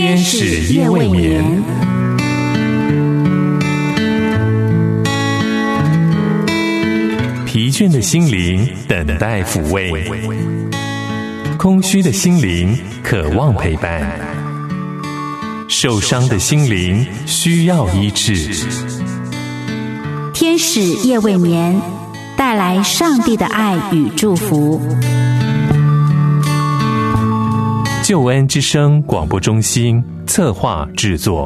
天使夜未眠。疲倦的心灵等待抚慰，空虚的心灵渴望陪伴，受伤的心灵需要医治。 天使夜未眠，带来上帝的爱与祝福。 救恩之声广播中心策划制作。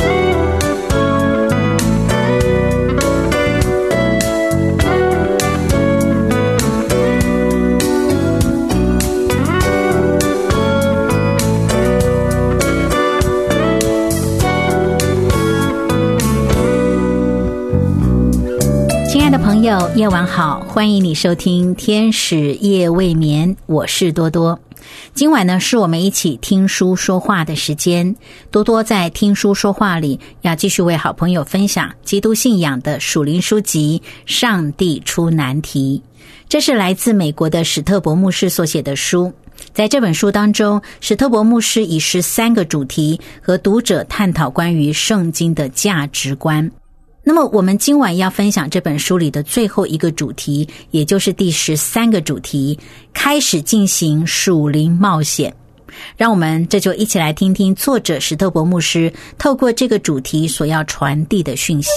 亲爱的朋友，夜晚好，欢迎你收听天使夜未眠，我是多多。今晚呢，是我们一起听书说话的时间。多多在听书说话里，要继续为好朋友分享基督信仰的属灵书籍《上帝出难题》。这是来自美国的史特伯牧师所写的书。在这本书当中，史特伯牧师以13个主题和读者探讨关于圣经的价值观。那么我们今晚要分享这本书里的最后一个主题，也就是第13个主题，开始进行属灵冒险。让我们这就一起来听听作者史特伯牧师透过这个主题所要传递的讯息。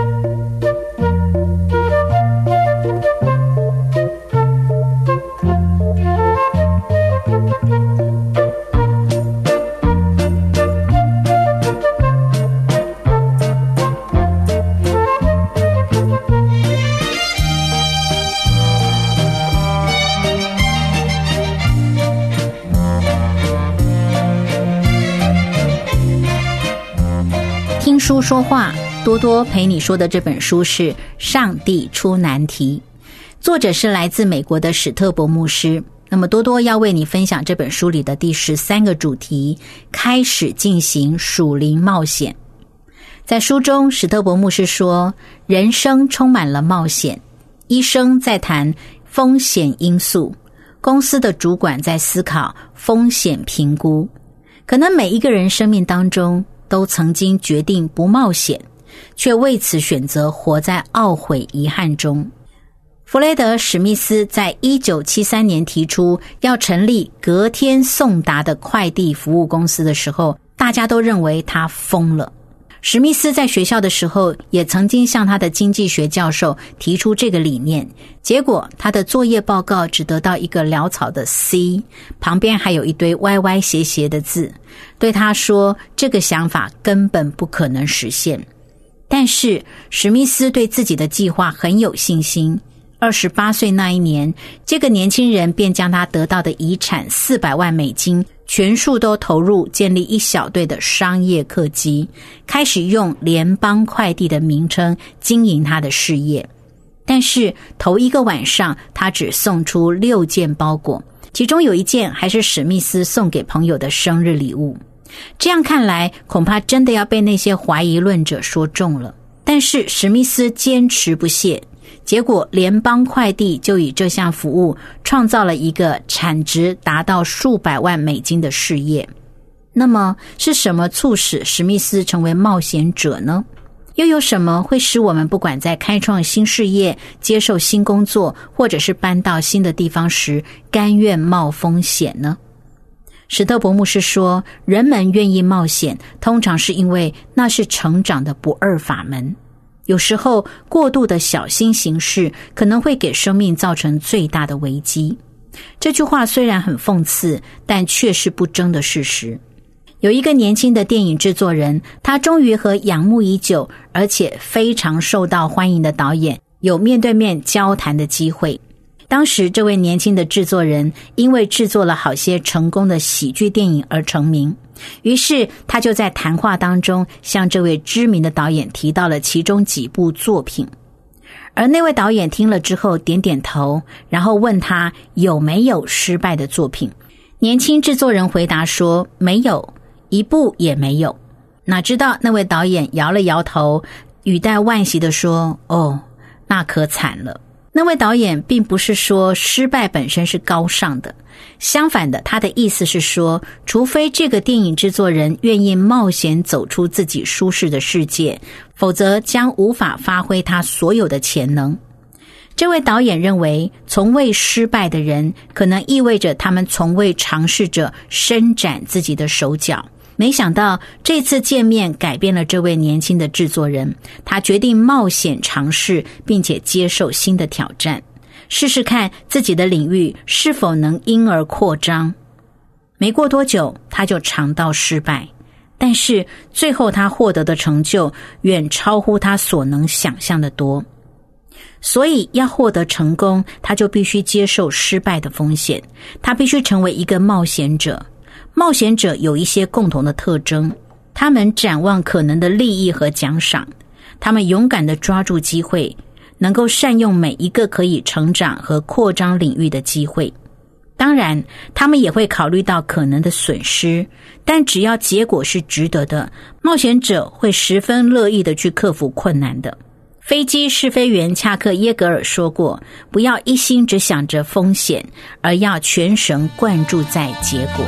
听书说话，多多陪你说的这本书是《上帝出难题》，作者是来自美国的史特伯牧师。那么多多要为你分享这本书里的第13个主题，开始进行属灵冒险。在书中，史特伯牧师说，人生充满了冒险，医生在谈风险因素，公司的主管在思考风险评估。可能每一个人生命当中都曾经决定不冒险，却为此选择活在懊悔遗憾中。弗雷德·史密斯在1973年提出要成立隔天送达的快递服务公司的时候，大家都认为他疯了。史密斯在学校的时候也曾经向他的经济学教授提出这个理念，结果他的作业报告只得到一个潦草的 C， 旁边还有一堆歪歪斜斜的字，对他说这个想法根本不可能实现。但是史密斯对自己的计划很有信心，28岁那一年，这个年轻人便将他得到的遗产400万美金全数都投入建立一小队的商业客机，开始用联邦快递的名称经营他的事业。但是头一个晚上，他只送出6件包裹，其中有1件还是史密斯送给朋友的生日礼物。这样看来，恐怕真的要被那些怀疑论者说中了。但是史密斯坚持不懈，结果联邦快递就以这项服务创造了一个产值达到数百万美金的事业。那么是什么促使史密斯成为冒险者呢？又有什么会使我们不管在开创新事业、接受新工作，或者是搬到新的地方时，甘愿冒风险呢？史特伯牧师说，人们愿意冒险，通常是因为那是成长的不二法门。有时候过度的小心行事可能会给生命造成最大的危机。这句话虽然很讽刺，但却是不争的事实。有一个年轻的电影制作人，他终于和仰慕已久而且非常受到欢迎的导演有面对面交谈的机会。当时这位年轻的制作人因为制作了好些成功的喜剧电影而成名，于是他就在谈话当中向这位知名的导演提到了其中几部作品。而那位导演听了之后点点头，然后问他有没有失败的作品。年轻制作人回答说没有，一部也没有。哪知道那位导演摇了摇头，语带惋惜地说，哦，那可惨了。 那位导演并不是说失败本身是高尚的，相反的，他的意思是说，除非这个电影制作人愿意冒险走出自己舒适的世界，否则将无法发挥他所有的潜能。这位导演认为，从未失败的人可能意味着他们从未尝试着伸展自己的手脚。没想到这次见面改变了这位年轻的制作人，他决定冒险尝试，并且接受新的挑战，试试看自己的领域是否能因而扩张。没过多久，他就尝到失败，但是最后他获得的成就远超乎他所能想象的多。所以要获得成功，他就必须接受失败的风险，他必须成为一个冒险者。冒险者有一些共同的特征，他们展望可能的利益和奖赏，他们勇敢地抓住机会，能够善用每一个可以成长和扩张领域的机会。当然，他们也会考虑到可能的损失，但只要结果是值得的，冒险者会十分乐意地去克服困难的。飞机试飞员恰克耶格尔说过，不要一心只想着风险，而要全神贯注在结果。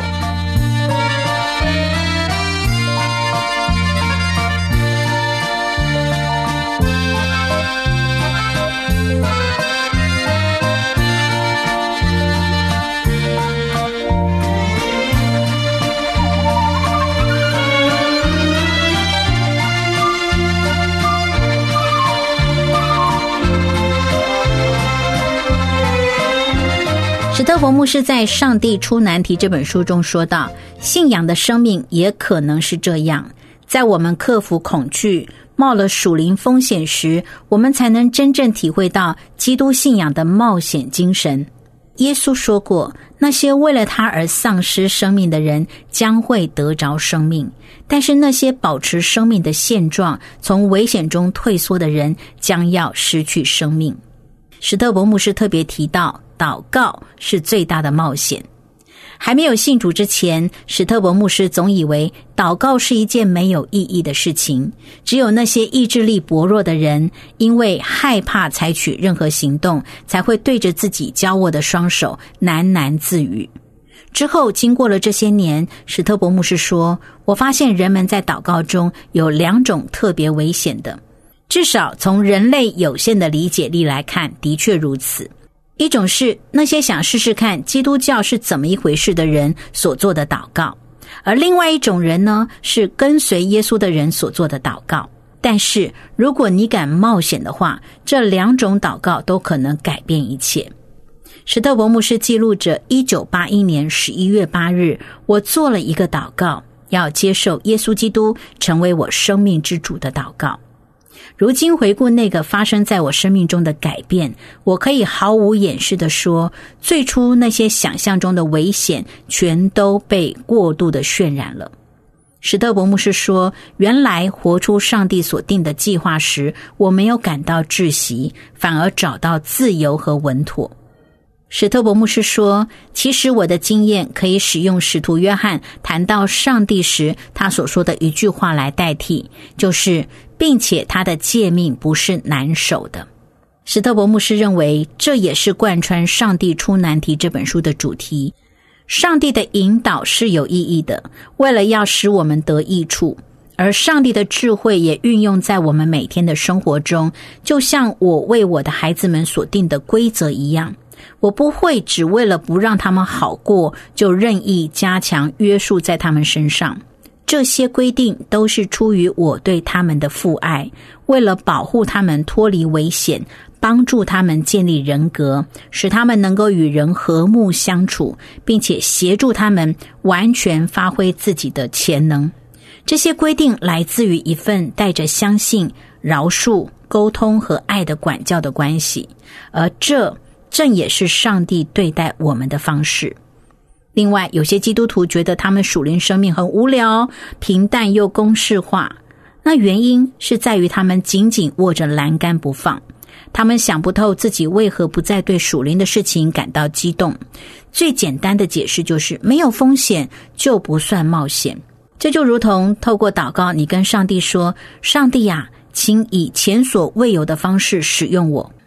史特佛牧师在《上帝出难题》这本书中说到，信仰的生命也可能是这样，在我们克服恐惧，冒了属灵风险时，我们才能真正体会到基督信仰的冒险精神。耶稣说过，那些为了他而丧失生命的人将会得着生命，但是那些保持生命的现状，从危险中退缩的人将要失去生命。史特伯牧师特别提到，祷告是最大的冒险。还没有信主之前，史特伯牧师总以为祷告是一件没有意义的事情，只有那些意志力薄弱的人，因为害怕采取任何行动，才会对着自己交握的双手喃喃自语。之后经过了这些年，史特伯牧师说，我发现人们在祷告中有两种特别危险的，至少从人类有限的理解力来看，的确如此。一种是那些想试试看基督教是怎么一回事的人所做的祷告，而另外一种人呢，是跟随耶稣的人所做的祷告。但是如果你敢冒险的话，这两种祷告都可能改变一切。史特伯牧师记录着1981年11月8日，我做了一个祷告，要接受耶稣基督成为我生命之主的祷告。如今回顾那个发生在我生命中的改变，我可以毫无掩饰地说，最初那些想象中的危险全都被过度的渲染了。史特伯牧师说，原来活出上帝所定的计划时，我没有感到窒息，反而找到自由和稳妥。史特伯牧师说，其实我的经验可以使用使徒约翰谈到上帝时他所说的一句话来代替，就是并且他的诫命不是难守的。史特伯牧师认为，这也是贯穿《上帝出难题》这本书的主题。上帝的引导是有意义的，为了要使我们得益处，而上帝的智慧也运用在我们每天的生活中，就像我为我的孩子们所定的规则一样。我不会只为了不让他们好过，就任意加强约束在他们身上。这些规定都是出于我对他们的父爱，为了保护他们脱离危险，帮助他们建立人格，使他们能够与人和睦相处，并且协助他们完全发挥自己的潜能。这些规定来自于一份带着相信、饶恕、沟通和爱的管教的关系，而这正也是上帝对待我们的方式。另外，有些基督徒觉得他们属灵生命很无聊、平淡又公式化，那原因是在于他们紧紧握着栏杆不放，他们想不透自己为何不再对属灵的事情感到激动。最简单的解释就是，没有风险就不算冒险。这就如同透过祷告，你跟上帝说，上帝啊，请以前所未有的方式使用我。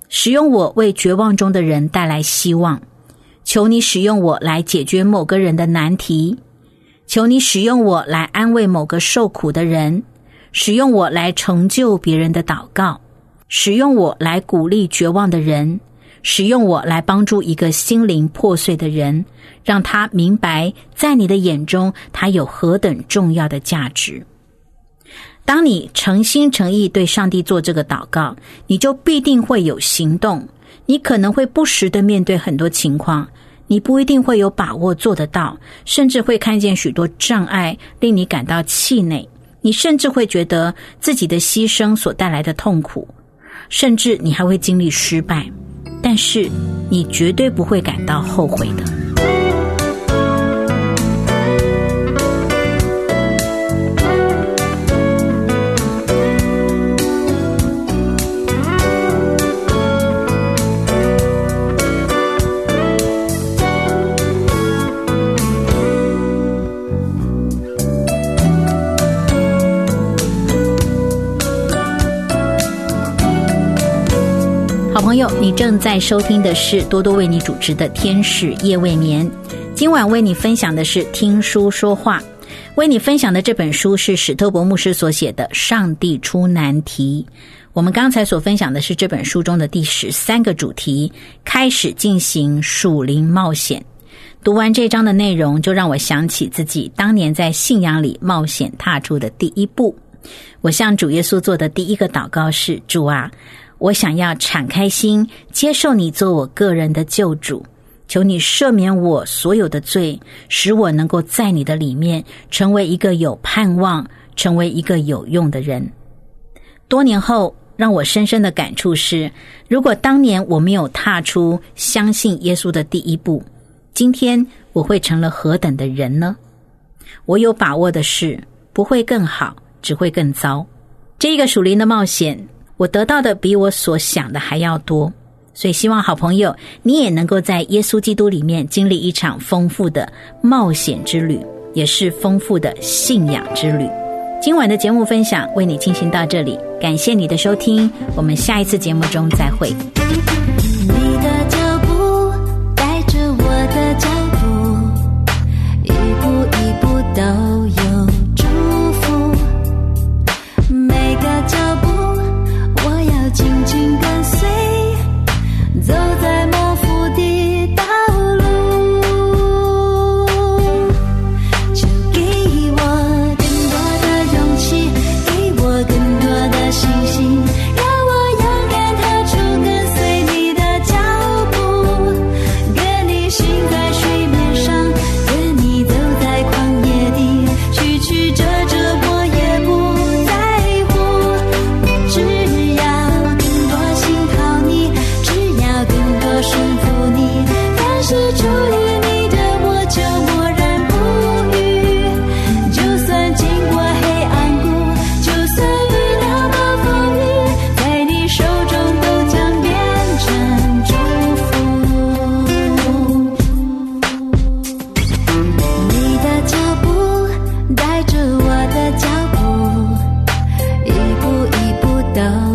使用我为绝望中的人带来希望，求你使用我来解决某个人的难题，求你使用我来安慰某个受苦的人，使用我来成就别人的祷告，使用我来鼓励绝望的人，使用我来帮助一个心灵破碎的人，让他明白在你的眼中他有何等重要的价值。当你诚心诚意对上帝做这个祷告，你就必定会有行动。你可能会不时地面对很多情况，你不一定会有把握做得到，甚至会看见许多障碍令你感到气馁，你甚至会觉得自己的牺牲所带来的痛苦，甚至你还会经历失败，但是你绝对不会感到后悔的。好朋友，你正在收听的是多多为你主持的天使夜未眠。今晚为你分享的是听书说话，为你分享的这本书是史特伯牧师所写的《上帝出难题》。我们刚才所分享的是这本书中的第13个主题，开始进行属灵冒险。读完这章的内容，就让我想起自己当年在信仰里冒险踏出的第一步。我向主耶稣做的第一个祷告是：主啊，我想要敞开心，接受你做我个人的救主，求你赦免我所有的罪，使我能够在你的里面成为一个有盼望，成为一个有用的人。多年后，让我深深的感触是，如果当年我没有踏出相信耶稣的第一步，今天我会成了何等的人呢？我有把握的是，不会更好，只会更糟。这个属灵的冒险，我得到的比我所想的还要多，所以希望好朋友你也能够在耶稣基督里面经历一场丰富的冒险之旅，也是丰富的信仰之旅。今晚的节目分享为你进行到这里，感谢你的收听，我们下一次节目中再会。 你的脚步带着我的脚步，一步一步都有祝福，每个脚步紧紧跟随，走在模糊的道路，就给我更多的勇气，给我更多的信心，让我勇敢踏出跟随你的脚步，跟你行在水面上，跟你走在旷野里，曲曲折折我也不在乎，只要顺服你，凡是出于你的我就默然不语，就算经过黑暗谷，就算遇到暴风雨，在你手中都将变成祝福。你的脚步带着我的脚步，一步一步都